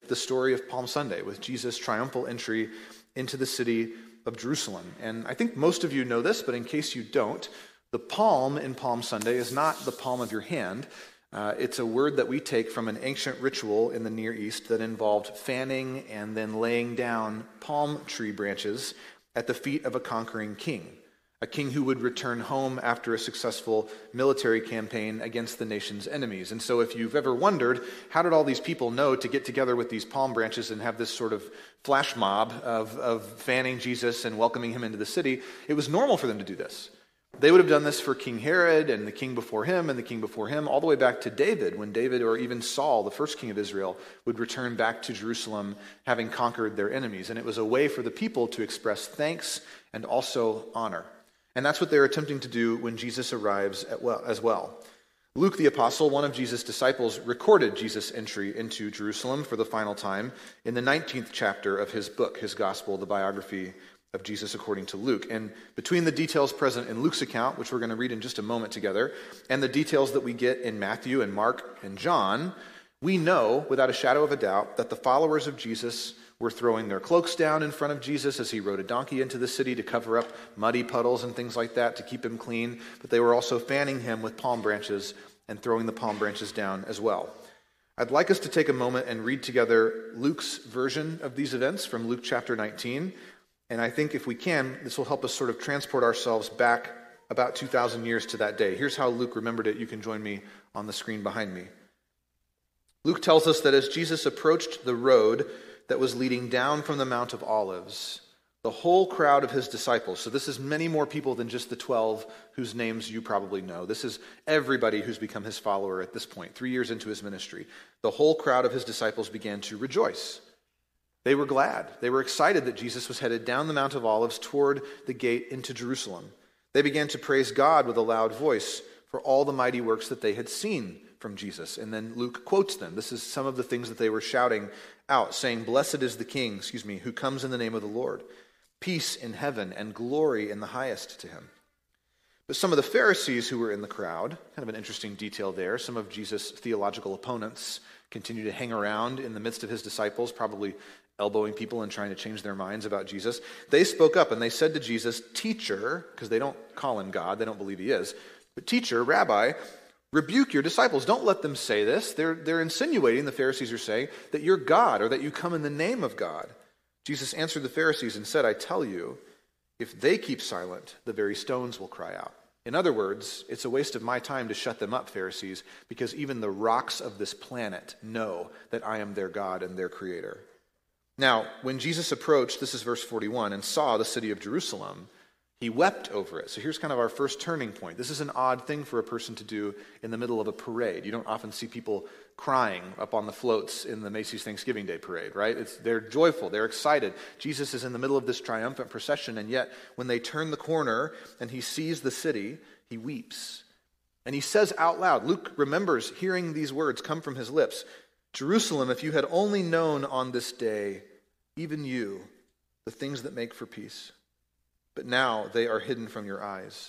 the story of Palm Sunday, with Jesus' triumphal entry into the city of Jerusalem. And I think most of you know this, but in case you don't, the palm in Palm Sunday is not the palm of your hand. It's a word that we take from an ancient ritual in the Near East that involved fanning and then laying down palm tree branches at the feet of a conquering king, a king who would return home after a successful military campaign against the nation's enemies. And so if you've ever wondered, how did all these people know to get together with these palm branches and have this sort of flash mob of fanning Jesus and welcoming him into the city, it was normal for them to do this. They would have done this for King Herod and the king before him and the king before him, all the way back to David, when David or even Saul, the first king of Israel, would return back to Jerusalem having conquered their enemies. And it was a way for the people to express thanks and also honor. And that's what they're attempting to do when Jesus arrives as well. Luke the apostle, one of Jesus' disciples, recorded Jesus' entry into Jerusalem for the final time in the 19th chapter of his book, his gospel, the biography of Jesus according to Luke. And between the details present in Luke's account, which we're going to read in just a moment together, and the details that we get in Matthew and Mark and John, we know without a shadow of a doubt that the followers of Jesus were throwing their cloaks down in front of Jesus as he rode a donkey into the city to cover up muddy puddles and things like that to keep him clean, but they were also fanning him with palm branches and throwing the palm branches down as well. I'd like us to take a moment and read together Luke's version of these events from Luke chapter 19. And I think if we can, this will help us sort of transport ourselves back about 2,000 years to that day. Here's how Luke remembered it. You can join me on the screen behind me. Luke tells us that as Jesus approached the road that was leading down from the Mount of Olives, the whole crowd of his disciples, so this is many more people than just the 12 whose names you probably know. This is everybody who's become his follower at this point, 3 years into his ministry. The whole crowd of his disciples began to rejoice. They were glad. They were excited that Jesus was headed down the Mount of Olives toward the gate into Jerusalem. They began to praise God with a loud voice for all the mighty works that they had seen from Jesus. And then Luke quotes them. This is some of the things that they were shouting out, saying, "Blessed is the King, who comes in the name of the Lord. Peace in heaven and glory in the highest to him." But some of the Pharisees who were in the crowd, kind of an interesting detail there, some of Jesus' theological opponents continue to hang around in the midst of his disciples, probably elbowing people and trying to change their minds about Jesus. They spoke up and they said to Jesus, "Teacher," because they don't call him God, they don't believe he is, but "Teacher, Rabbi, rebuke your disciples. Don't let them say this." They're insinuating, the Pharisees are saying, that you're God or that you come in the name of God. Jesus answered the Pharisees and said, "I tell you, if they keep silent, the very stones will cry out." In other words, it's a waste of my time to shut them up, Pharisees, because even the rocks of this planet know that I am their God and their creator. Now, when Jesus approached, this is verse 41, and saw the city of Jerusalem, he wept over it. So here's kind of our first turning point. This is an odd thing for a person to do in the middle of a parade. You don't often see people crying up on the floats in the Macy's Thanksgiving Day parade, right? They're joyful, they're excited. Jesus is in the middle of this triumphant procession, and yet when they turn the corner and he sees the city, he weeps. And he says out loud, Luke remembers hearing these words come from his lips, "Jerusalem, if you had only known on this day, even you, the things that make for peace. But now they are hidden from your eyes.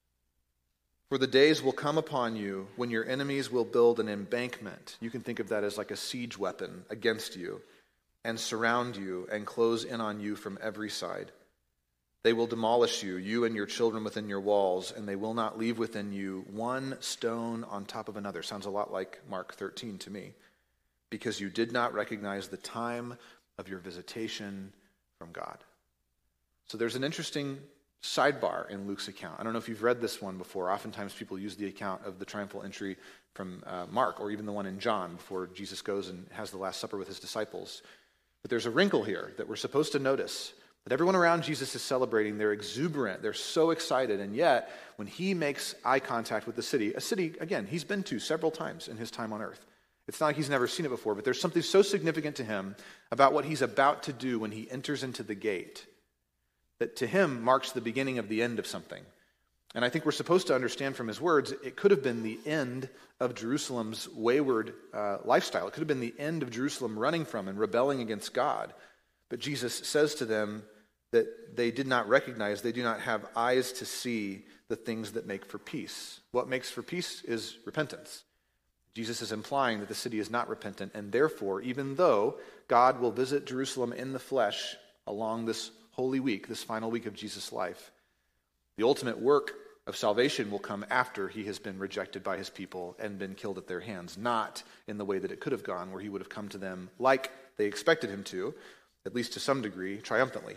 For the days will come upon you when your enemies will build an embankment." You can think of that as like a siege weapon against you, "and surround you and close in on you from every side. They will demolish you, you and your children within your walls, and they will not leave within you one stone on top of another." Sounds a lot like Mark 13 to me. "Because you did not recognize the time of your visitation from God." So there's an interesting sidebar in Luke's account. I don't know if you've read this one before. Oftentimes people use the account of the triumphal entry from Mark, or even the one in John before Jesus goes and has the Last Supper with his disciples. But there's a wrinkle here that we're supposed to notice, that everyone around Jesus is celebrating. They're exuberant. They're so excited. And yet, when he makes eye contact with the city, a city, again, he's been to several times in his time on earth. It's not like he's never seen it before, but there's something so significant to him about what he's about to do when he enters into the gate that to him marks the beginning of the end of something. And I think we're supposed to understand from his words, it could have been the end of Jerusalem's wayward lifestyle. It could have been the end of Jerusalem running from and rebelling against God. But Jesus says to them that they did not recognize, they do not have eyes to see the things that make for peace. What makes for peace is repentance. Jesus is implying that the city is not repentant, and therefore, even though God will visit Jerusalem in the flesh along this Holy Week, this final week of Jesus' life, the ultimate work of salvation will come after he has been rejected by his people and been killed at their hands, not in the way that it could have gone, where he would have come to them like they expected him to, at least to some degree, triumphantly.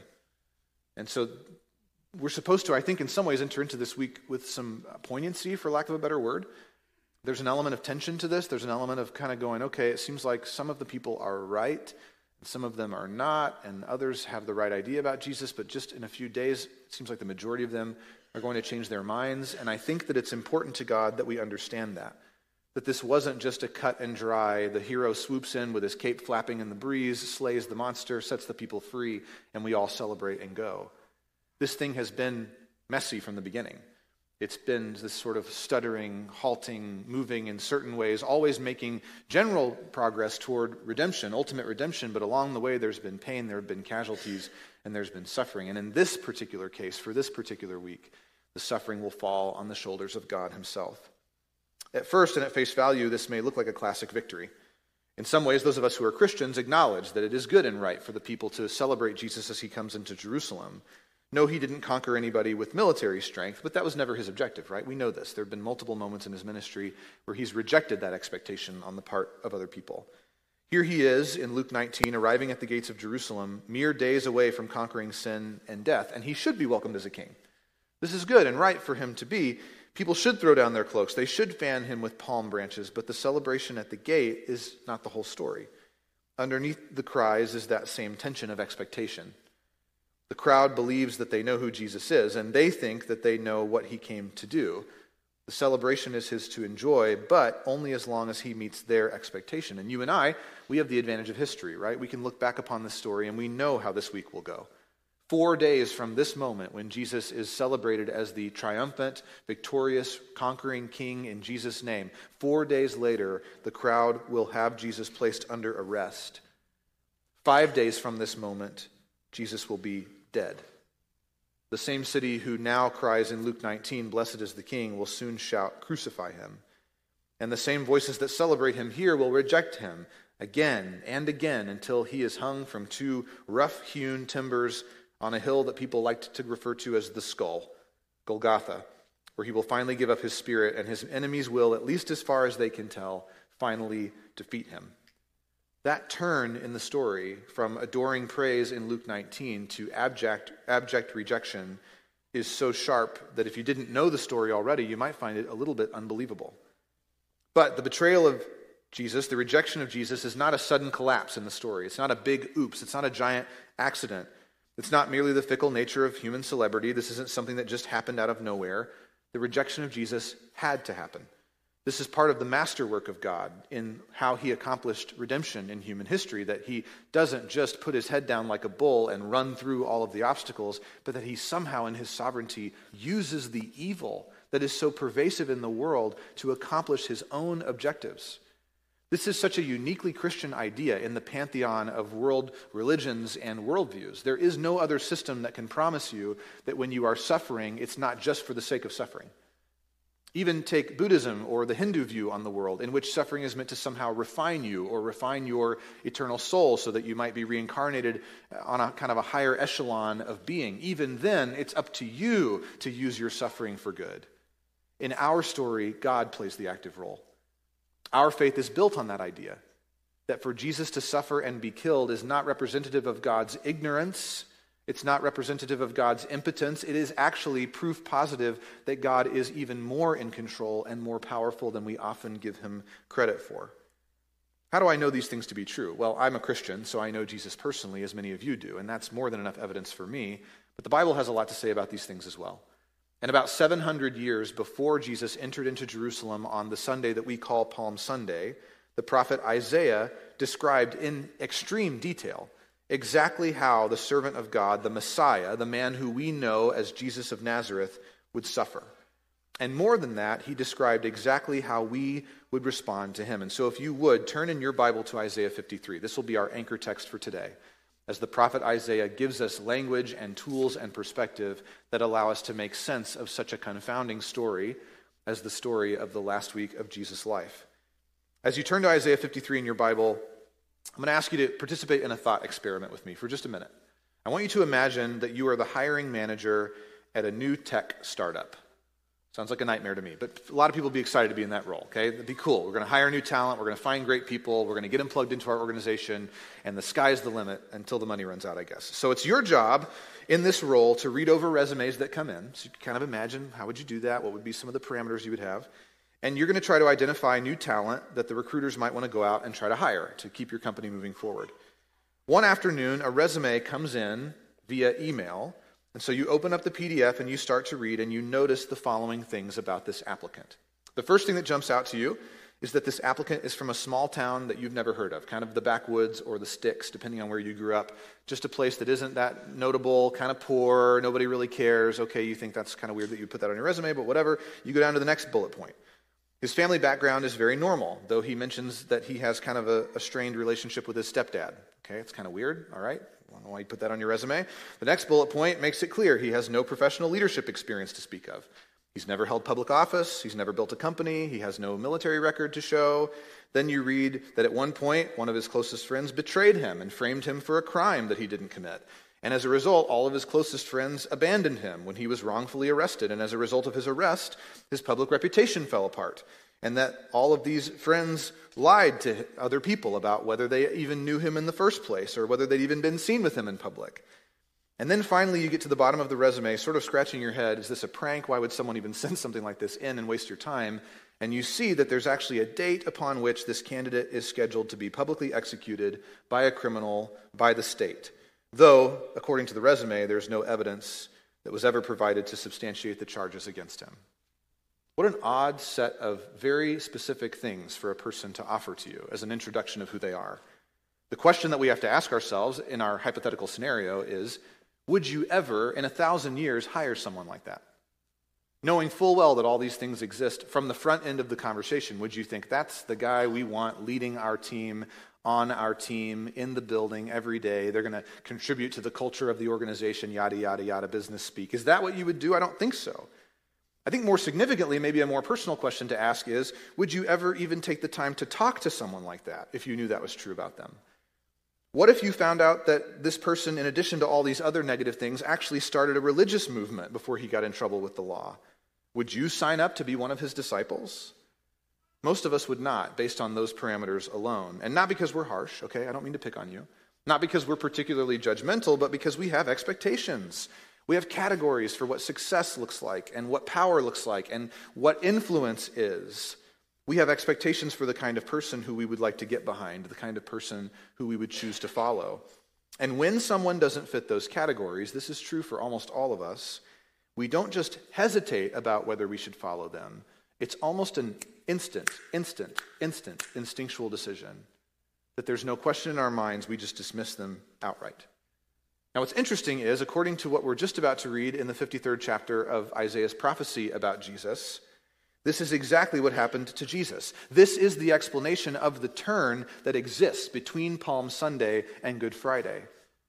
And so we're supposed to, I think, in some ways enter into this week with some poignancy, for lack of a better word. There's an element of tension to this. There's an element of kind of going, okay, it seems like some of the people are right, and some of them are not, and others have the right idea about Jesus, but just in a few days, it seems like the majority of them are going to change their minds. And I think that it's important to God that we understand that this wasn't just a cut and dry, the hero swoops in with his cape flapping in the breeze, slays the monster, sets the people free, and we all celebrate and go. This thing has been messy from the beginning. It's been this sort of stuttering, halting, moving in certain ways, always making general progress toward redemption, ultimate redemption, but along the way there's been pain, there have been casualties, and there's been suffering. And in this particular case, for this particular week, the suffering will fall on the shoulders of God himself. At first, and at face value, this may look like a classic victory. In some ways, those of us who are Christians acknowledge that it is good and right for the people to celebrate Jesus as he comes into Jerusalem. No, he didn't conquer anybody with military strength, but that was never his objective, right? We know this. There have been multiple moments in his ministry where he's rejected that expectation on the part of other people. Here he is in Luke 19, arriving at the gates of Jerusalem, mere days away from conquering sin and death, and he should be welcomed as a king. This is good and right for him to be. People should throw down their cloaks. They should fan him with palm branches, but the celebration at the gate is not the whole story. Underneath the cries is that same tension of expectation. The crowd believes that they know who Jesus is, and they think that they know what he came to do. The celebration is his to enjoy, but only as long as he meets their expectation. And you and I, we have the advantage of history, right? We can look back upon this story, and we know how this week will go. 4 days from this moment, when Jesus is celebrated as the triumphant, victorious, conquering king in Jesus' name, 4 days later, the crowd will have Jesus placed under arrest. 5 days from this moment, Jesus will be dead. The same city who now cries in Luke 19, "Blessed is the King," will soon shout, "Crucify him." And the same voices that celebrate him here will reject him again and again until he is hung from 2 rough-hewn timbers on a hill that people like to refer to as the skull, Golgotha, where he will finally give up his spirit, and his enemies will, at least as far as they can tell, finally defeat him. That turn in the story from adoring praise in Luke 19 to abject rejection is so sharp that if you didn't know the story already, you might find it a little bit unbelievable. But the betrayal of Jesus, the rejection of Jesus, is not a sudden collapse in the story. It's not a big oops. It's not a giant accident. It's not merely the fickle nature of human celebrity. This isn't something that just happened out of nowhere. The rejection of Jesus had to happen. This is part of the masterwork of God in how he accomplished redemption in human history, that he doesn't just put his head down like a bull and run through all of the obstacles, but that he somehow in his sovereignty uses the evil that is so pervasive in the world to accomplish his own objectives. This is such a uniquely Christian idea in the pantheon of world religions and worldviews. There is no other system that can promise you that when you are suffering, it's not just for the sake of suffering. Even take Buddhism or the Hindu view on the world, in which suffering is meant to somehow refine you or refine your eternal soul so that you might be reincarnated on a kind of a higher echelon of being. Even then, it's up to you to use your suffering for good. In our story, God plays the active role. Our faith is built on that idea, that for Jesus to suffer and be killed is not representative of God's ignorance. It's not representative of God's impotence. It is actually proof positive that God is even more in control and more powerful than we often give him credit for. How do I know these things to be true? Well, I'm a Christian, so I know Jesus personally, as many of you do, and that's more than enough evidence for me. But the Bible has a lot to say about these things as well. And about 700 years before Jesus entered into Jerusalem on the Sunday that we call Palm Sunday, the prophet Isaiah described in extreme detail exactly how the servant of God, the Messiah, the man who we know as Jesus of Nazareth, would suffer. And more than that, he described exactly how we would respond to him. And so if you would, turn in your Bible to Isaiah 53. This will be our anchor text for today, as the prophet Isaiah gives us language and tools and perspective that allow us to make sense of such a confounding story as the story of the last week of Jesus' life. As you turn to Isaiah 53 in your Bible, I'm going to ask you to participate in a thought experiment with me for just a minute. I want you to imagine that you are the hiring manager at a new tech startup. Sounds like a nightmare to me, but a lot of people would be excited to be in that role, okay? That'd be cool. We're going to hire new talent. We're going to find great people. We're going to get them plugged into our organization, and the sky's the limit until the money runs out, I guess. So it's your job in this role to read over resumes that come in. So you can kind of imagine, how would you do that? What would be some of the parameters you would have? And you're going to try to identify new talent that the recruiters might want to go out and try to hire to keep your company moving forward. One afternoon, a resume comes in via email. And so you open up the PDF and you start to read, and you notice the following things about this applicant. The first thing that jumps out to you is that this applicant is from a small town that you've never heard of, kind of the backwoods or the sticks, depending on where you grew up. Just a place that isn't that notable, kind of poor, nobody really cares. Okay, you think that's kind of weird that you put that on your resume, but whatever. You go down to the next bullet point. His family background is very normal, though he mentions that he has kind of a strained relationship with his stepdad. Okay, it's kind of weird, all right? I don't know why you put that on your resume. The next bullet point makes it clear he has no professional leadership experience to speak of. He's never held public office. He's never built a company. He has no military record to show. Then you read that at one point, one of his closest friends betrayed him and framed him for a crime that he didn't commit. And as a result, all of his closest friends abandoned him when he was wrongfully arrested. And as a result of his arrest, his public reputation fell apart. And that all of these friends lied to other people about whether they even knew him in the first place or whether they'd even been seen with him in public. And then finally you get to the bottom of the resume, sort of scratching your head, is this a prank? Why would someone even send something like this in and waste your time? And you see that there's actually a date upon which this candidate is scheduled to be publicly executed by a criminal, by the state. Though, according to the resume, there's no evidence that was ever provided to substantiate the charges against him. What an odd set of very specific things for a person to offer to you as an introduction of who they are. The question that we have to ask ourselves in our hypothetical scenario is, would you ever, in 1,000 years, hire someone like that? Knowing full well that all these things exist from the front end of the conversation, would you think that's the guy we want leading our team, on our team, in the building every day? They're going to contribute to the culture of the organization, yada, yada, yada, business speak. Is that what you would do? I don't think so. I think more significantly, maybe a more personal question to ask is, would you ever even take the time to talk to someone like that if you knew that was true about them? What if you found out that this person, in addition to all these other negative things, actually started a religious movement before he got in trouble with the law? Would you sign up to be one of his disciples? Most of us would not, based on those parameters alone. And not because we're harsh, okay? I don't mean to pick on you. Not because we're particularly judgmental, but because we have expectations. We have categories for what success looks like and what power looks like and what influence is. We have expectations for the kind of person who we would like to get behind, the kind of person who we would choose to follow. And when someone doesn't fit those categories, this is true for almost all of us, we don't just hesitate about whether we should follow them. It's almost an instant, instinctual decision that there's no question in our minds, we just dismiss them outright. Now, what's interesting is, according to what we're just about to read in the 53rd chapter of Isaiah's prophecy about Jesus, this is exactly what happened to Jesus. This is the explanation of the turn that exists between Palm Sunday and Good Friday.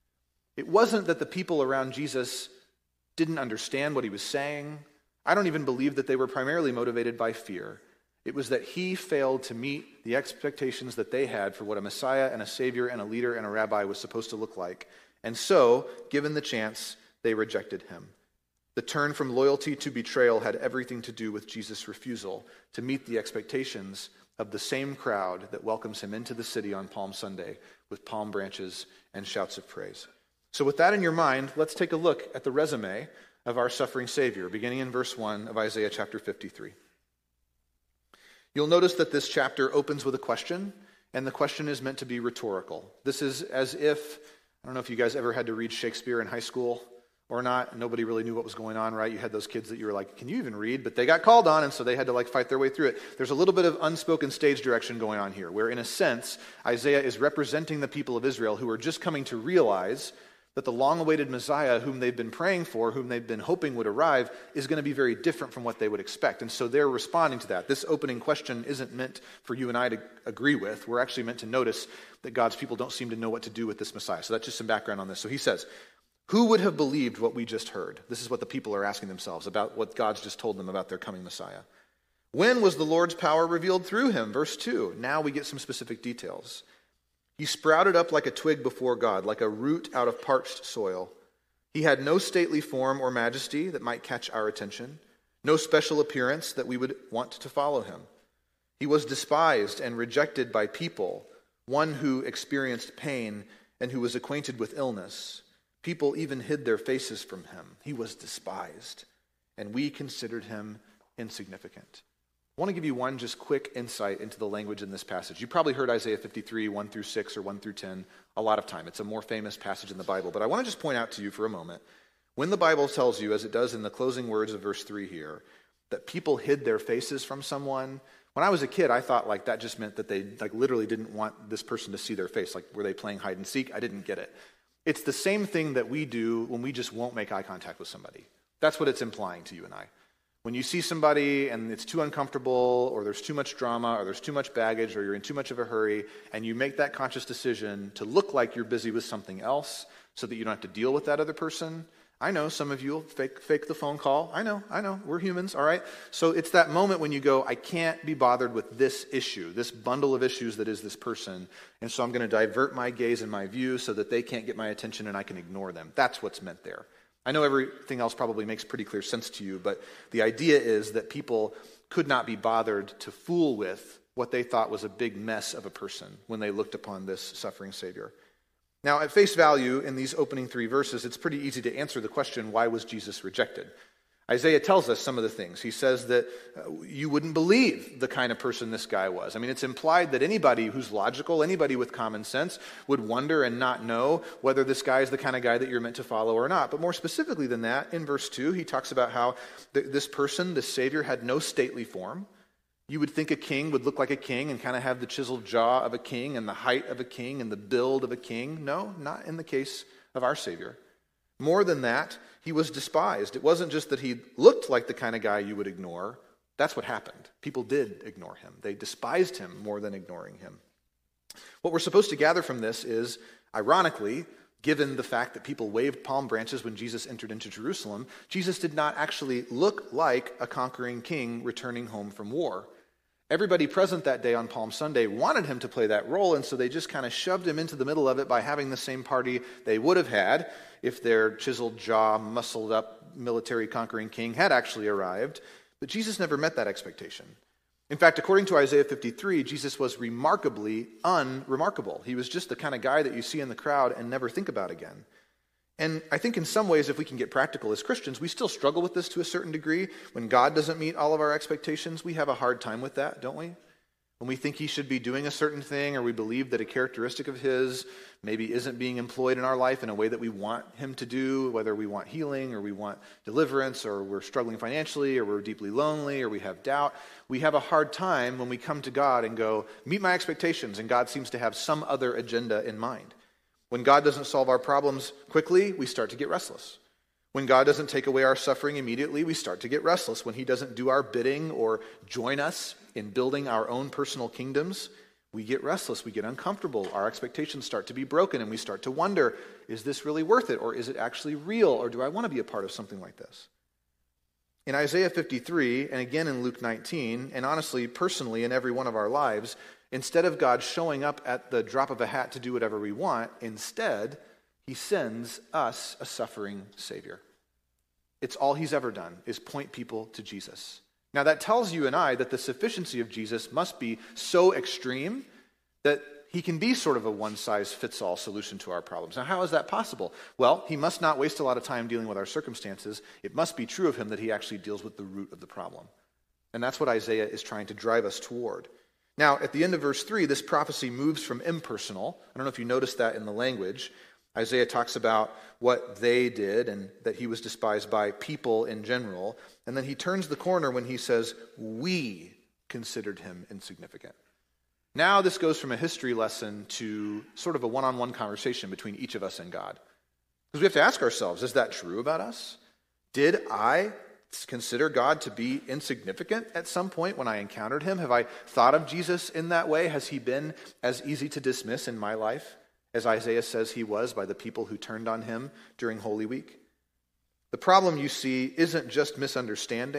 It wasn't that the people around Jesus didn't understand what he was saying. I don't even believe that they were primarily motivated by fear. It was that he failed to meet the expectations that they had for what a Messiah and a Savior and a leader and a rabbi was supposed to look like. And so, given the chance, they rejected him. The turn from loyalty to betrayal had everything to do with Jesus' refusal to meet the expectations of the same crowd that welcomes him into the city on Palm Sunday with palm branches and shouts of praise. So with that in your mind, let's take a look at the resume of our suffering Savior, beginning in verse 1 of Isaiah chapter 53. You'll notice that this chapter opens with a question, and the question is meant to be rhetorical. This is as if, I don't know if you guys ever had to read Shakespeare in high school or not. Nobody really knew what was going on, right? You had those kids that you were like, can you even read? But they got called on, and so they had to fight their way through it. There's a little bit of unspoken stage direction going on here, where in a sense, Isaiah is representing the people of Israel who are just coming to realize that the long-awaited Messiah whom they've been praying for, whom they've been hoping would arrive, is going to be very different from what they would expect. And so they're responding to that. This opening question isn't meant for you and I to agree with. We're actually meant to notice that God's people don't seem to know what to do with this Messiah. So that's just some background on this. So he says, who would have believed what we just heard? This is what the people are asking themselves about what God's just told them about their coming Messiah. When was the Lord's power revealed through him? Verse 2. Now we get some specific details. He sprouted up like a twig before God, like a root out of parched soil. He had no stately form or majesty that might catch our attention, no special appearance that we would want to follow him. He was despised and rejected by people, one who experienced pain and who was acquainted with illness. People even hid their faces from him. He was despised, and we considered him insignificant. I want to give you one just quick insight into the language in this passage. You probably heard Isaiah 53, 1 through 6 or 1 through 10 a lot of time. It's a more famous passage in the Bible. But I want to just point out to you for a moment, when the Bible tells you, as it does in the closing words of verse 3 here, that people hid their faces from someone, when I was a kid, I thought like that just meant that they like literally didn't want this person to see their face. Like, were they playing hide and seek? I didn't get it. It's the same thing that we do when we just won't make eye contact with somebody. That's what it's implying to you and I. When you see somebody and it's too uncomfortable, or there's too much drama, or there's too much baggage, or you're in too much of a hurry, and you make that conscious decision to look like you're busy with something else so that you don't have to deal with that other person. I know some of you will fake the phone call. I know. We're humans, all right? So it's that moment when you go, I can't be bothered with this issue, this bundle of issues that is this person, and so I'm going to divert my gaze and my view so that they can't get my attention and I can ignore them. That's what's meant there. I know everything else probably makes pretty clear sense to you, but the idea is that people could not be bothered to fool with what they thought was a big mess of a person when they looked upon this suffering Savior. Now, at face value, in these opening 3 verses, it's pretty easy to answer the question, why was Jesus rejected? Isaiah tells us some of the things. He says that you wouldn't believe the kind of person this guy was. I mean, it's implied that anybody who's logical, anybody with common sense, would wonder and not know whether this guy is the kind of guy that you're meant to follow or not. But more specifically than that, in verse 2, he talks about how this person, this Savior, had no stately form. You would think a king would look like a king and kind of have the chiseled jaw of a king and the height of a king and the build of a king. No, not in the case of our Savior. More than that, he was despised. It wasn't just that he looked like the kind of guy you would ignore. That's what happened. People did ignore him. They despised him more than ignoring him. What we're supposed to gather from this is, ironically, given the fact that people waved palm branches when Jesus entered into Jerusalem, Jesus did not actually look like a conquering king returning home from war. Everybody present that day on Palm Sunday wanted him to play that role, and so they just kind of shoved him into the middle of it by having the same party they would have had if their chiseled jaw, muscled up military conquering king had actually arrived. But Jesus never met that expectation. In fact, according to Isaiah 53, Jesus was remarkably unremarkable. He was just the kind of guy that you see in the crowd and never think about again. And I think in some ways, if we can get practical as Christians, we still struggle with this to a certain degree. When God doesn't meet all of our expectations, we have a hard time with that, don't we? When we think he should be doing a certain thing, or we believe that a characteristic of his maybe isn't being employed in our life in a way that we want him to do, whether we want healing or we want deliverance, or we're struggling financially, or we're deeply lonely, or we have doubt, we have a hard time when we come to God and go, meet my expectations, and God seems to have some other agenda in mind. When God doesn't solve our problems quickly, we start to get restless. When God doesn't take away our suffering immediately, we start to get restless. When he doesn't do our bidding or join us in building our own personal kingdoms, we get restless, we get uncomfortable, our expectations start to be broken, and we start to wonder, is this really worth it, or is it actually real, or do I want to be a part of something like this? In Isaiah 53, and again in Luke 19, and honestly, personally, in every one of our lives, instead of God showing up at the drop of a hat to do whatever we want, instead, he sends us a suffering Savior. It's all he's ever done, is point people to Jesus. Now that tells you and I that the sufficiency of Jesus must be so extreme that he can be sort of a one-size-fits-all solution to our problems. Now how is that possible? Well, he must not waste a lot of time dealing with our circumstances. It must be true of him that he actually deals with the root of the problem. And that's what Isaiah is trying to drive us toward. Now, at the end of verse 3, this prophecy moves from impersonal. I don't know if you noticed that in the language. Isaiah talks about what they did and that he was despised by people in general. And then he turns the corner when he says, we considered him insignificant. Now this goes from a history lesson to sort of a one-on-one conversation between each of us and God. Because we have to ask ourselves, is that true about us? Did I consider God to be insignificant at some point when I encountered him? Have I thought of Jesus in that way? Has he been as easy to dismiss in my life as Isaiah says he was by the people who turned on him during Holy Week? The problem, you see, isn't just misunderstanding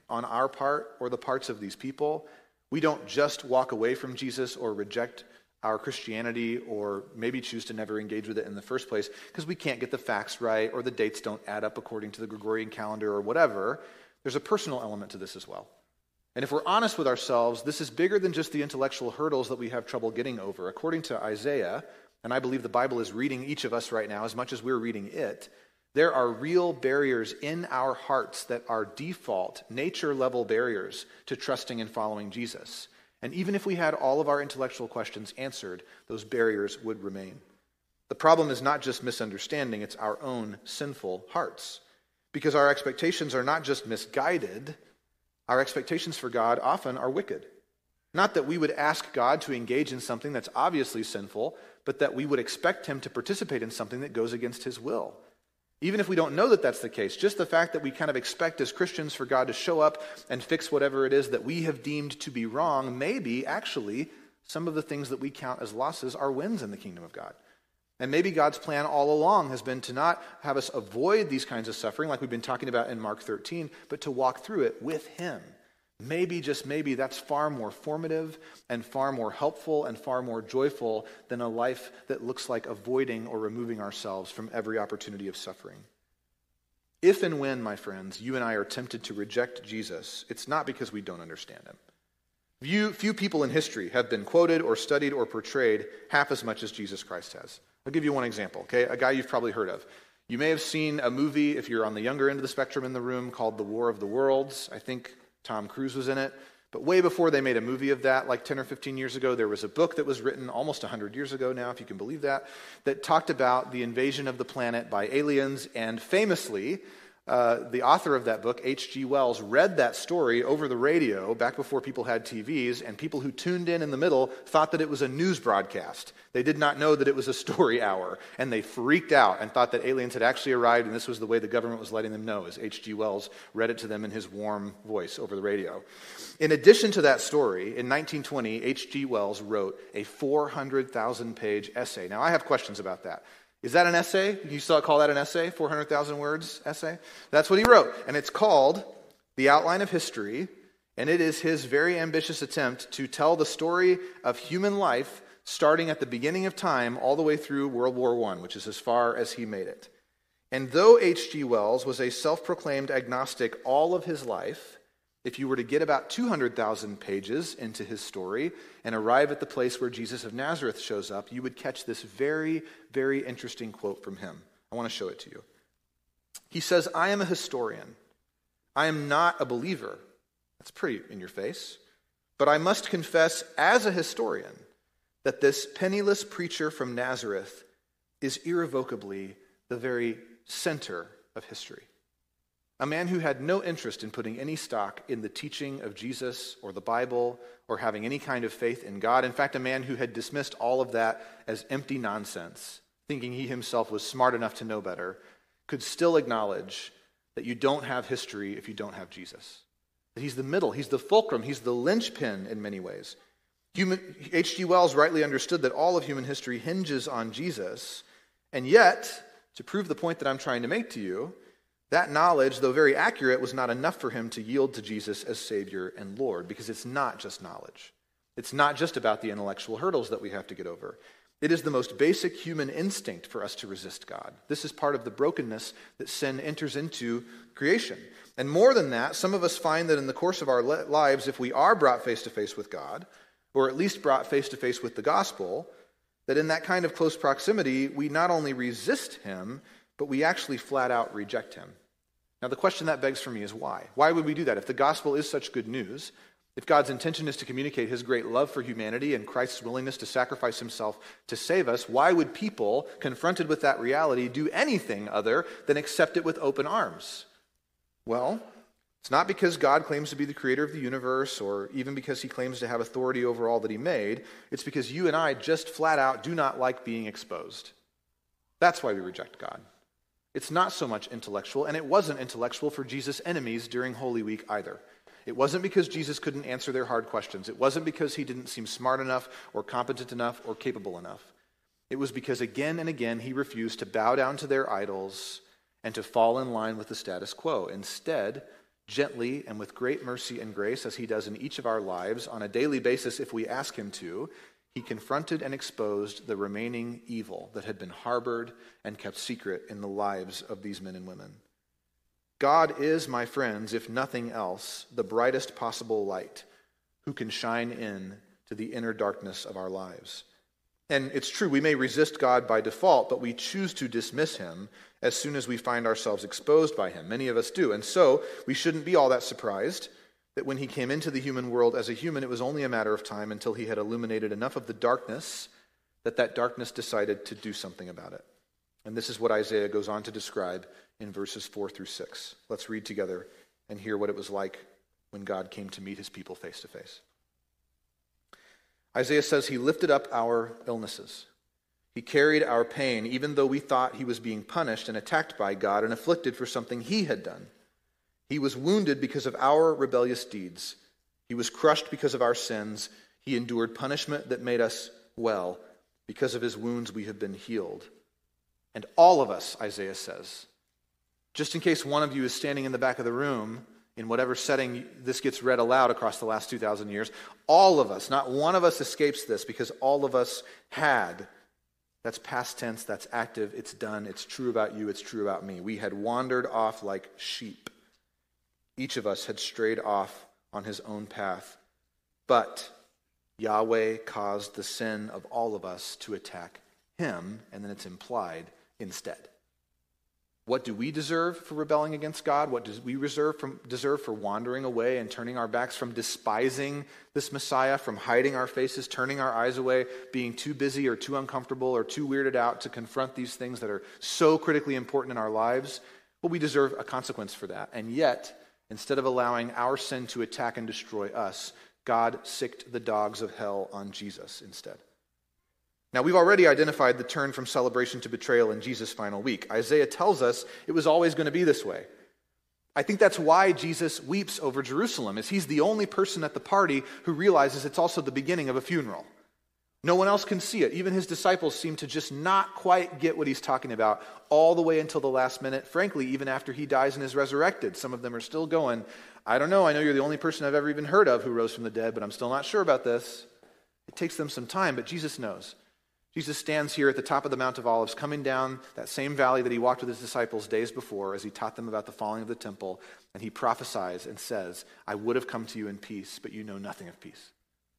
on our part or the parts of these people. We don't just walk away from Jesus or reject our Christianity or maybe choose to never engage with it in the first place because we can't get the facts right or the dates don't add up according to the Gregorian calendar or whatever. There's a personal element to this as well. And if we're honest with ourselves, this is bigger than just the intellectual hurdles that we have trouble getting over. According to Isaiah, and I believe the Bible is reading each of us right now as much as we're reading it, there are real barriers in our hearts that are default, nature-level barriers to trusting and following Jesus. And even if we had all of our intellectual questions answered, those barriers would remain. The problem is not just misunderstanding, it's our own sinful hearts. Because our expectations are not just misguided, our expectations for God often are wicked. Not that we would ask God to engage in something that's obviously sinful, but that we would expect him to participate in something that goes against his will. Even if we don't know that that's the case, just the fact that we kind of expect as Christians for God to show up and fix whatever it is that we have deemed to be wrong, maybe actually some of the things that we count as losses are wins in the kingdom of God. And maybe God's plan all along has been to not have us avoid these kinds of suffering like we've been talking about in Mark 13, but to walk through it with him. Maybe, just maybe, that's far more formative and far more helpful and far more joyful than a life that looks like avoiding or removing ourselves from every opportunity of suffering. If and when, my friends, you and I are tempted to reject Jesus, it's not because we don't understand him. Few people in history have been quoted or studied or portrayed half as much as Jesus Christ has. I'll give you one example, okay? A guy you've probably heard of. You may have seen a movie, if you're on the younger end of the spectrum in the room, called The War of the Worlds. I think Tom Cruise was in it. But way before they made a movie of that, like 10 or 15 years ago, there was a book that was written almost 100 years ago now, if you can believe that talked about the invasion of the planet by aliens. And famously, the author of that book, H.G. Wells, read that story over the radio back before people had TVs, and people who tuned in the middle thought that it was a news broadcast. They did not know that it was a story hour, and they freaked out and thought that aliens had actually arrived, and this was the way the government was letting them know, as H.G. Wells read it to them in his warm voice over the radio. In addition to that story, in 1920, H.G. Wells wrote a 400,000-page essay. Now, I have questions about that. Is that an essay? You still call that an essay? 400,000 words essay? That's what he wrote. And it's called The Outline of History. And it is his very ambitious attempt to tell the story of human life starting at the beginning of time all the way through World War I, which is as far as he made it. And though H.G. Wells was a self-proclaimed agnostic all of his life, if you were to get about 200,000 pages into his story and arrive at the place where Jesus of Nazareth shows up, you would catch this very, very interesting quote from him. I want to show it to you. He says, "I am a historian. I am not a believer." That's pretty in your face. "But I must confess as a historian that this penniless preacher from Nazareth is irrevocably the very center of history. A man who had no interest in putting any stock in the teaching of Jesus or the Bible or having any kind of faith in God. In fact, a man who had dismissed all of that as empty nonsense, thinking he himself was smart enough to know better, could still acknowledge that you don't have history if you don't have Jesus. That he's the middle, he's the fulcrum, he's the linchpin in many ways. H.G. Wells rightly understood that all of human history hinges on Jesus, and yet, to prove the point that I'm trying to make to you, that knowledge, though very accurate, was not enough for him to yield to Jesus as Savior and Lord, because it's not just knowledge. It's not just about the intellectual hurdles that we have to get over. It is the most basic human instinct for us to resist God. This is part of the brokenness that sin enters into creation. And more than that, some of us find that in the course of our lives, if we are brought face to face with God, or at least brought face to face with the gospel, that in that kind of close proximity, we not only resist him, but we actually flat out reject him. Now, the question that begs for me is why? Why would we do that? If the gospel is such good news, if God's intention is to communicate his great love for humanity and Christ's willingness to sacrifice himself to save us, why would people, confronted with that reality, do anything other than accept it with open arms? Well, it's not because God claims to be the creator of the universe or even because he claims to have authority over all that he made. It's because you and I just flat out do not like being exposed. That's why we reject God. It's not so much intellectual, and it wasn't intellectual for Jesus' enemies during Holy Week either. It wasn't because Jesus couldn't answer their hard questions. It wasn't because he didn't seem smart enough or competent enough or capable enough. It was because again and again he refused to bow down to their idols and to fall in line with the status quo. Instead, gently and with great mercy and grace, as he does in each of our lives on a daily basis if we ask him to, he confronted and exposed the remaining evil that had been harbored and kept secret in the lives of these men and women. God is, my friends, if nothing else, the brightest possible light who can shine in to the inner darkness of our lives. And it's true, we may resist God by default, but we choose to dismiss him as soon as we find ourselves exposed by him. Many of us do. And so we shouldn't be all that surprised that when he came into the human world as a human, it was only a matter of time until he had illuminated enough of the darkness that darkness decided to do something about it. And this is what Isaiah goes on to describe in verses 4 through 6. Let's read together and hear what it was like when God came to meet his people face to face. Isaiah says, he lifted up our illnesses. He carried our pain, even though we thought he was being punished and attacked by God and afflicted for something he had done. He was wounded because of our rebellious deeds. He was crushed because of our sins. He endured punishment that made us well. Because of his wounds we have been healed. And all of us, Isaiah says, just in case one of you is standing in the back of the room, in whatever setting this gets read aloud across the last 2,000 years, all of us, not one of us escapes this, because all of us had. That's past tense, that's active, it's done, it's true about you, it's true about me. We had wandered off like sheep. Each of us had strayed off on his own path. But Yahweh caused the sin of all of us to attack him, and then it's implied, instead. What do we deserve for rebelling against God? What do we deserve for wandering away and turning our backs, from despising this Messiah, from hiding our faces, turning our eyes away, being too busy or too uncomfortable or too weirded out to confront these things that are so critically important in our lives? Well, we deserve a consequence for that. And yet, instead of allowing our sin to attack and destroy us, God sicked the dogs of hell on Jesus instead. Now, we've already identified the turn from celebration to betrayal in Jesus' final week. Isaiah tells us it was always going to be this way. I think that's why Jesus weeps over Jerusalem, is he's the only person at the party who realizes it's also the beginning of a funeral. No one else can see it. Even his disciples seem to just not quite get what he's talking about all the way until the last minute. Frankly, even after he dies and is resurrected, some of them are still going, I don't know, I know you're the only person I've ever even heard of who rose from the dead, but I'm still not sure about this. It takes them some time, but Jesus knows. Jesus stands here at the top of the Mount of Olives, coming down that same valley that he walked with his disciples days before as he taught them about the falling of the temple, and he prophesies and says, I would have come to you in peace, but you know nothing of peace.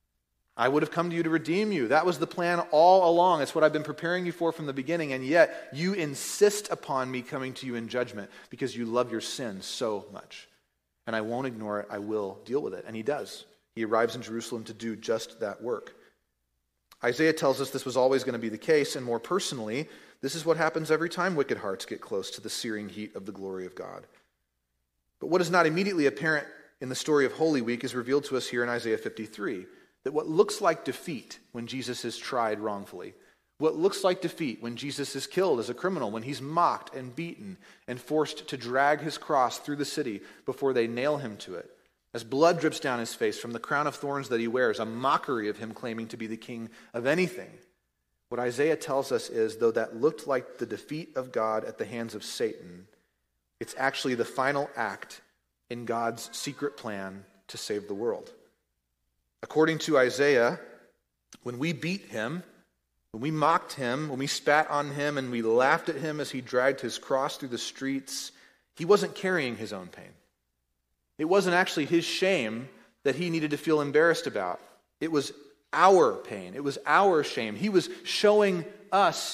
I would have come to you to redeem you. That was the plan all along. It's what I've been preparing you for from the beginning, and yet you insist upon me coming to you in judgment because you love your sin so much. And I won't ignore it. I will deal with it. And he does. He arrives in Jerusalem to do just that work. Isaiah tells us this was always going to be the case, and more personally, this is what happens every time wicked hearts get close to the searing heat of the glory of God. But what is not immediately apparent in the story of Holy Week is revealed to us here in Isaiah 53, that what looks like defeat when Jesus is tried wrongfully, what looks like defeat when Jesus is killed as a criminal, when he's mocked and beaten and forced to drag his cross through the city before they nail him to it, as blood drips down his face from the crown of thorns that he wears, a mockery of him claiming to be the king of anything. What Isaiah tells us is, though that looked like the defeat of God at the hands of Satan, it's actually the final act in God's secret plan to save the world. According to Isaiah, when we beat him, when we mocked him, when we spat on him and we laughed at him as he dragged his cross through the streets, he wasn't carrying his own pain. It wasn't actually his shame that he needed to feel embarrassed about. It was our pain. It was our shame. He was showing us.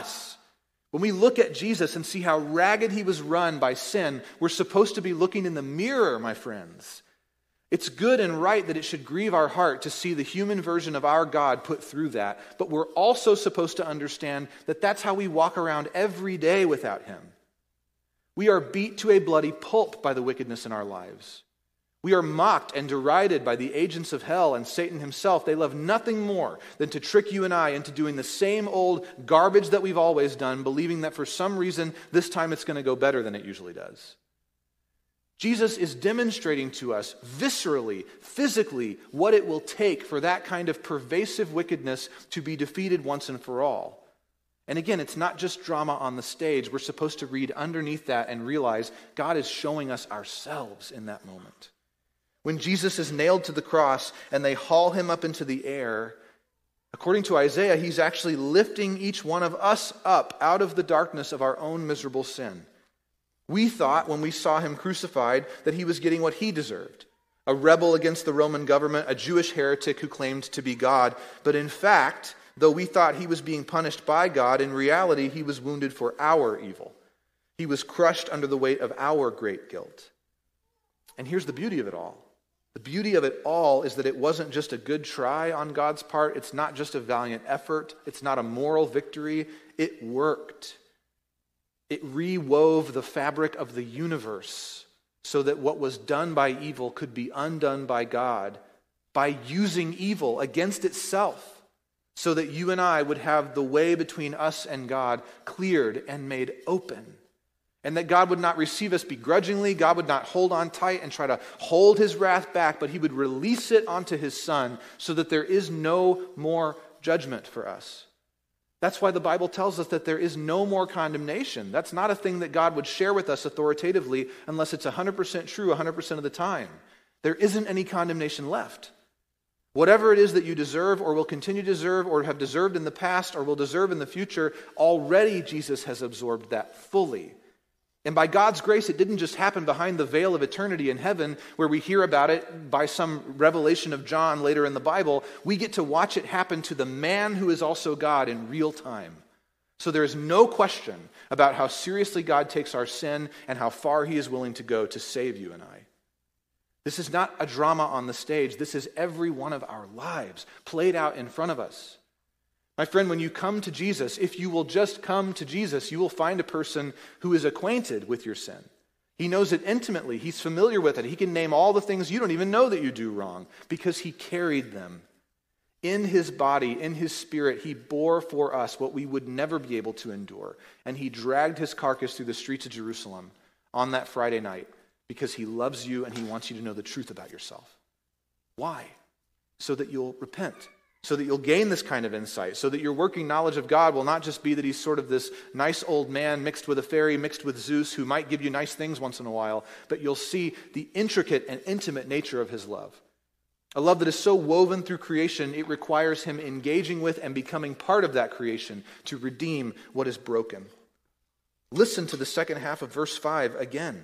When we look at Jesus and see how ragged he was run by sin, we're supposed to be looking in the mirror, my friends. It's good and right that it should grieve our heart to see the human version of our God put through that, but we're also supposed to understand that that's how we walk around every day without him. We are beat to a bloody pulp by the wickedness in our lives. We are mocked and derided by the agents of hell and Satan himself. They love nothing more than to trick you and I into doing the same old garbage that we've always done, believing that for some reason this time it's going to go better than it usually does. Jesus is demonstrating to us viscerally, physically, what it will take for that kind of pervasive wickedness to be defeated once and for all. And again, it's not just drama on the stage. We're supposed to read underneath that and realize God is showing us ourselves in that moment. When Jesus is nailed to the cross and they haul him up into the air, according to Isaiah, he's actually lifting each one of us up out of the darkness of our own miserable sin. We thought when we saw him crucified that he was getting what he deserved, a rebel against the Roman government, a Jewish heretic who claimed to be God. But in fact, though we thought he was being punished by God, in reality he was wounded for our evil. He was crushed under the weight of our great guilt. And here's the beauty of it all. The beauty of it all is that it wasn't just a good try on God's part. It's not just a valiant effort. It's not a moral victory. It worked. It rewove the fabric of the universe so that what was done by evil could be undone by God by using evil against itself, so that you and I would have the way between us and God cleared and made open. And that God would not receive us begrudgingly. God would not hold on tight and try to hold his wrath back, but he would release it onto his Son so that there is no more judgment for us. That's why the Bible tells us that there is no more condemnation. That's not a thing that God would share with us authoritatively unless it's 100% true 100% of the time. There isn't any condemnation left. Whatever it is that you deserve or will continue to deserve or have deserved in the past or will deserve in the future, already Jesus has absorbed that fully. And by God's grace, it didn't just happen behind the veil of eternity in heaven where we hear about it by some revelation of John later in the Bible. We get to watch it happen to the man who is also God in real time. So there is no question about how seriously God takes our sin and how far he is willing to go to save you and I. This is not a drama on the stage. This is every one of our lives played out in front of us. My friend, when you come to Jesus, if you will just come to Jesus, you will find a person who is acquainted with your sin. He knows it intimately. He's familiar with it. He can name all the things you don't even know that you do wrong because he carried them. In his body, in his spirit, he bore for us what we would never be able to endure. And he dragged his carcass through the streets of Jerusalem on that Friday night because he loves you and he wants you to know the truth about yourself. Why? So that you'll repent. So that you'll gain this kind of insight, so that your working knowledge of God will not just be that he's sort of this nice old man mixed with a fairy, mixed with Zeus, who might give you nice things once in a while, but you'll see the intricate and intimate nature of his love. A love that is so woven through creation, it requires him engaging with and becoming part of that creation to redeem what is broken. Listen to the second half of verse 5 again.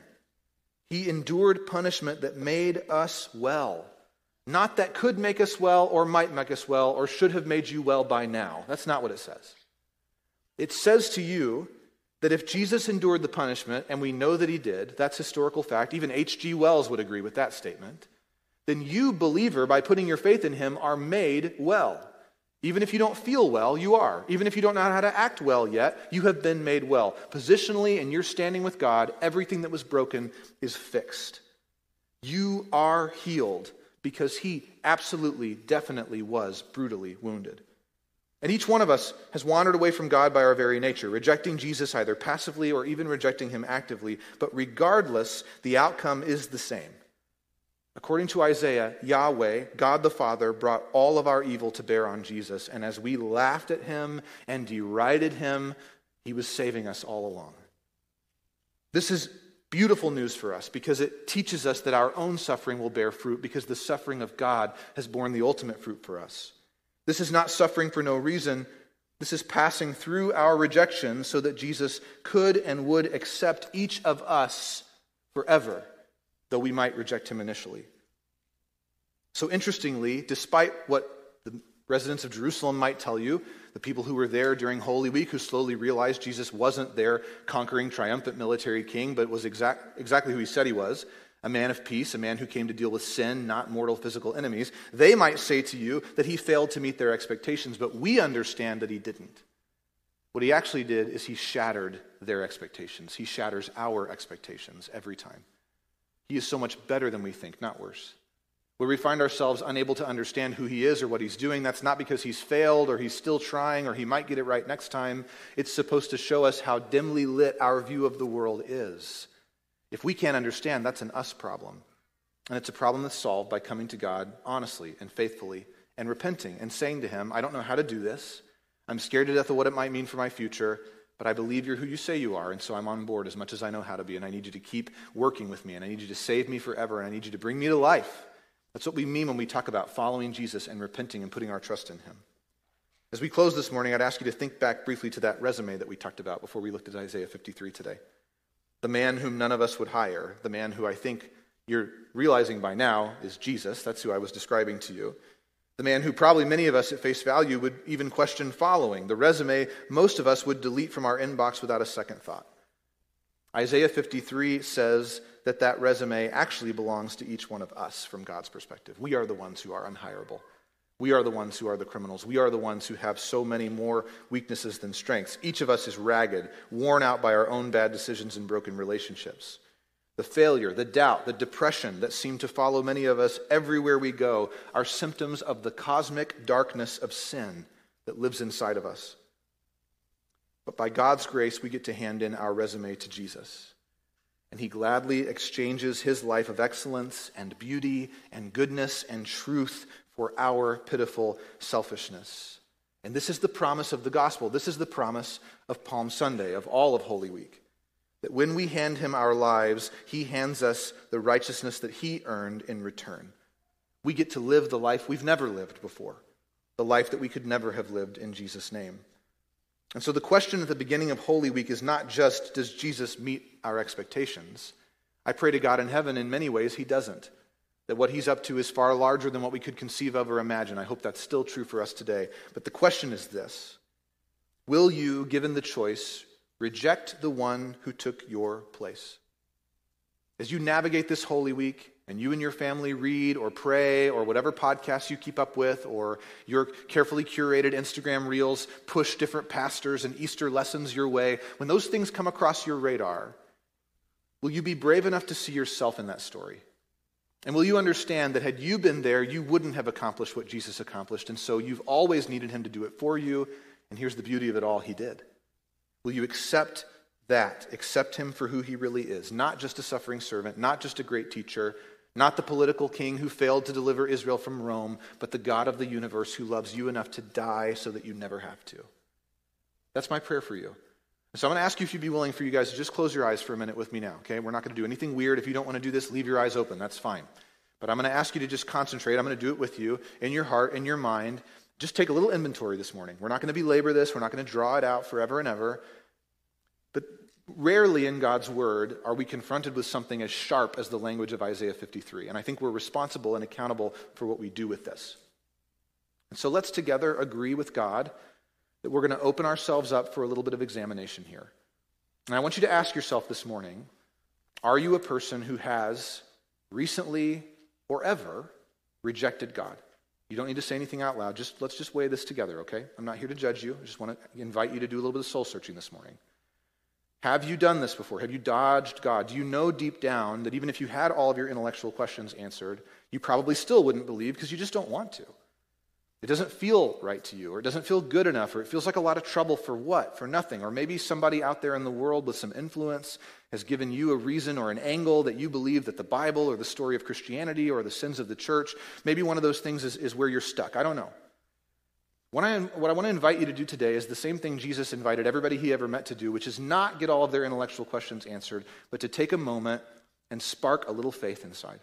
He endured punishment that made us well. Not that could make us well or might make us well or should have made you well by now. That's not what it says. It says to you that if Jesus endured the punishment, and we know that he did, that's historical fact, even H.G. Wells would agree with that statement, then you, believer, by putting your faith in him, are made well. Even if you don't feel well, you are. Even if you don't know how to act well yet, you have been made well. Positionally, in your standing with God, everything that was broken is fixed. You are healed. Because he absolutely, definitely was brutally wounded. And each one of us has wandered away from God by our very nature, rejecting Jesus either passively or even rejecting him actively. But regardless, the outcome is the same. According to Isaiah, Yahweh, God the Father, brought all of our evil to bear on Jesus. And as we laughed at him and derided him, he was saving us all along. This is beautiful news for us because it teaches us that our own suffering will bear fruit because the suffering of God has borne the ultimate fruit for us. This is not suffering for no reason. This is passing through our rejection so that Jesus could and would accept each of us forever, though we might reject him initially. So interestingly, despite what the residents of Jerusalem might tell you, the people who were there during Holy Week who slowly realized Jesus wasn't their conquering, triumphant military king, but was exactly who he said he was, a man of peace, a man who came to deal with sin, not mortal physical enemies. They might say to you that he failed to meet their expectations, but we understand that he didn't. What he actually did is he shattered their expectations. He shatters our expectations every time. He is so much better than we think, not worse. Where we find ourselves unable to understand who he is or what he's doing, that's not because he's failed or he's still trying or he might get it right next time. It's supposed to show us how dimly lit our view of the world is. If we can't understand, that's an us problem. And it's a problem that's solved by coming to God honestly and faithfully and repenting and saying to him, I don't know how to do this. I'm scared to death of what it might mean for my future, but I believe you're who you say you are, and so I'm on board as much as I know how to be, and I need you to keep working with me, and I need you to save me forever, and I need you to bring me to life. That's what we mean when we talk about following Jesus and repenting and putting our trust in him. As we close this morning, I'd ask you to think back briefly to that resume that we talked about before we looked at Isaiah 53 today. The man whom none of us would hire, the man who I think you're realizing by now is Jesus. That's who I was describing to you. The man who probably many of us at face value would even question following. The resume most of us would delete from our inbox without a second thought. Isaiah 53 says that resume actually belongs to each one of us from God's perspective. We are the ones who are unhireable. We are the ones who are the criminals. We are the ones who have so many more weaknesses than strengths. Each of us is ragged, worn out by our own bad decisions and broken relationships. The failure, the doubt, the depression that seem to follow many of us everywhere we go are symptoms of the cosmic darkness of sin that lives inside of us. But by God's grace, we get to hand in our resume to Jesus. And he gladly exchanges his life of excellence and beauty and goodness and truth for our pitiful selfishness. And this is the promise of the gospel. This is the promise of Palm Sunday, of all of Holy Week. That when we hand him our lives, he hands us the righteousness that he earned in return. We get to live the life we've never lived before, the life that we could never have lived in Jesus' name. And so the question at the beginning of Holy Week is not just, does Jesus meet our expectations? I pray to God in heaven, in many ways, he doesn't. That what he's up to is far larger than what we could conceive of or imagine. I hope that's still true for us today. But the question is this: will you, given the choice, reject the one who took your place? As you navigate this Holy Week, and you and your family read or pray or whatever podcasts you keep up with, or your carefully curated Instagram reels push different pastors and Easter lessons your way, when those things come across your radar, will you be brave enough to see yourself in that story? And will you understand that had you been there, you wouldn't have accomplished what Jesus accomplished, and so you've always needed him to do it for you, and here's the beauty of it all, he did. Will you accept that? Accept him for who he really is, not just a suffering servant, not just a great teacher, not the political king who failed to deliver Israel from Rome, but the God of the universe who loves you enough to die so that you never have to. That's my prayer for you. So I'm going to ask you if you'd be willing for you guys to just close your eyes for a minute with me now, okay? We're not going to do anything weird. If you don't want to do this, leave your eyes open. That's fine. But I'm going to ask you to just concentrate. I'm going to do it with you in your heart, in your mind. Just take a little inventory this morning. We're not going to belabor this. We're not going to draw it out forever and ever. But rarely in God's word are we confronted with something as sharp as the language of Isaiah 53. And I think we're responsible and accountable for what we do with this. And so let's together agree with God that we're going to open ourselves up for a little bit of examination here. And I want you to ask yourself this morning, are you a person who has recently or ever rejected God? You don't need to say anything out loud. Let's just weigh this together, okay? I'm not here to judge you. I just want to invite you to do a little bit of soul searching this morning. Have you done this before? Have you dodged God? Do you know deep down that even if you had all of your intellectual questions answered, you probably still wouldn't believe because you just don't want to? It doesn't feel right to you, or it doesn't feel good enough, or it feels like a lot of trouble for what? For nothing. Or maybe somebody out there in the world with some influence has given you a reason or an angle that you believe that the Bible or the story of Christianity or the sins of the church, maybe one of those things is where you're stuck. I don't know. What I want to invite you to do today is the same thing Jesus invited everybody he ever met to do, which is not get all of their intellectual questions answered, but to take a moment and spark a little faith inside.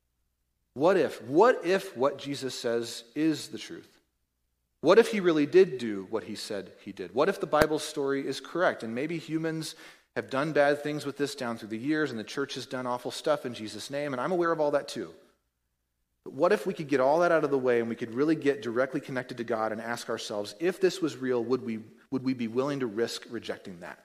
What if what Jesus says is the truth? What if he really did do what he said he did? What if the Bible story is correct? And maybe humans have done bad things with this down through the years, and the church has done awful stuff in Jesus' name, and I'm aware of all that too. But what if we could get all that out of the way and we could really get directly connected to God and ask ourselves, if this was real, would we be willing to risk rejecting that?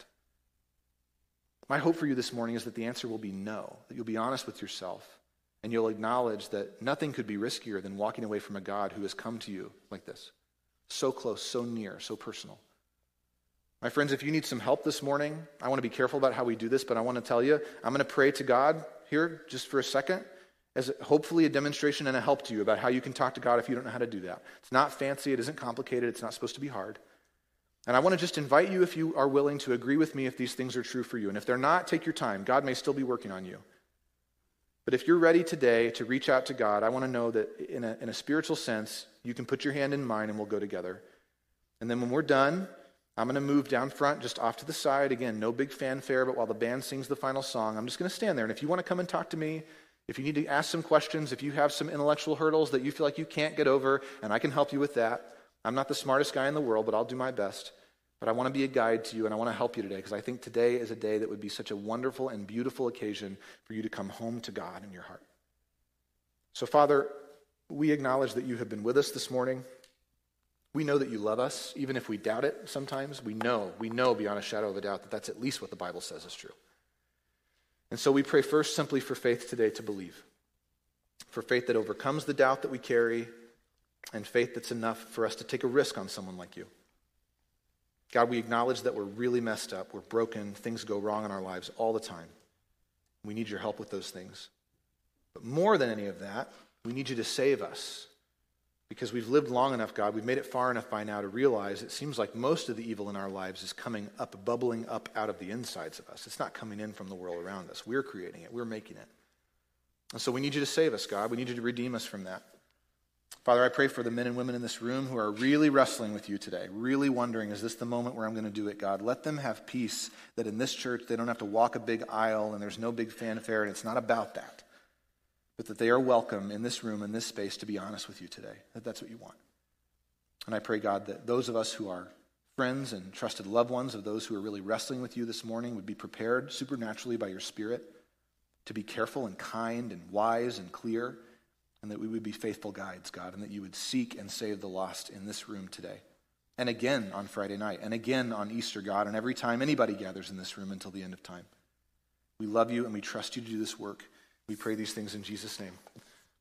My hope for you this morning is that the answer will be no, that you'll be honest with yourself, and you'll acknowledge that nothing could be riskier than walking away from a God who has come to you like this. So close, so near, so personal. My friends, if you need some help this morning, I want to be careful about how we do this, but I want to tell you, I'm going to pray to God here just for a second as hopefully a demonstration and a help to you about how you can talk to God if you don't know how to do that. It's not fancy, it isn't complicated, it's not supposed to be hard. And I want to just invite you, if you are willing, to agree with me if these things are true for you. And if they're not, take your time. God may still be working on you. But if you're ready today to reach out to God, I want to know that in a spiritual sense, you can put your hand in mine and we'll go together. And then when we're done, I'm going to move down front, just off to the side. Again, no big fanfare, but while the band sings the final song, I'm just going to stand there. And if you want to come and talk to me, if you need to ask some questions, if you have some intellectual hurdles that you feel like you can't get over, and I can help you with that. I'm not the smartest guy in the world, but I'll do my best. But I want to be a guide to you, and I want to help you today, because I think today is a day that would be such a wonderful and beautiful occasion for you to come home to God in your heart. So, Father, we acknowledge that you have been with us this morning. We know that you love us, even if we doubt it sometimes. We know beyond a shadow of a doubt that that's at least what the Bible says is true. And so we pray first simply for faith today to believe, for faith that overcomes the doubt that we carry, and faith that's enough for us to take a risk on someone like you. God, we acknowledge that we're really messed up, we're broken, things go wrong in our lives all the time. We need your help with those things. But more than any of that, we need you to save us. Because we've lived long enough, God, we've made it far enough by now to realize it seems like most of the evil in our lives is coming up, bubbling up out of the insides of us. It's not coming in from the world around us. We're creating it. We're making it. And so we need you to save us, God. We need you to redeem us from that. Father, I pray for the men and women in this room who are really wrestling with you today, really wondering, is this the moment where I'm going to do it, God? Let them have peace that in this church they don't have to walk a big aisle and there's no big fanfare, and it's not about that. But that they are welcome in this room, in this space, to be honest with you today, that that's what you want. And I pray, God, that those of us who are friends and trusted loved ones of those who are really wrestling with you this morning would be prepared supernaturally by your Spirit to be careful and kind and wise and clear, and that we would be faithful guides, God, and that you would seek and save the lost in this room today. And again on Friday night, and again on Easter, God, and every time anybody gathers in this room until the end of time. We love you and we trust you to do this work. We pray these things in Jesus' name.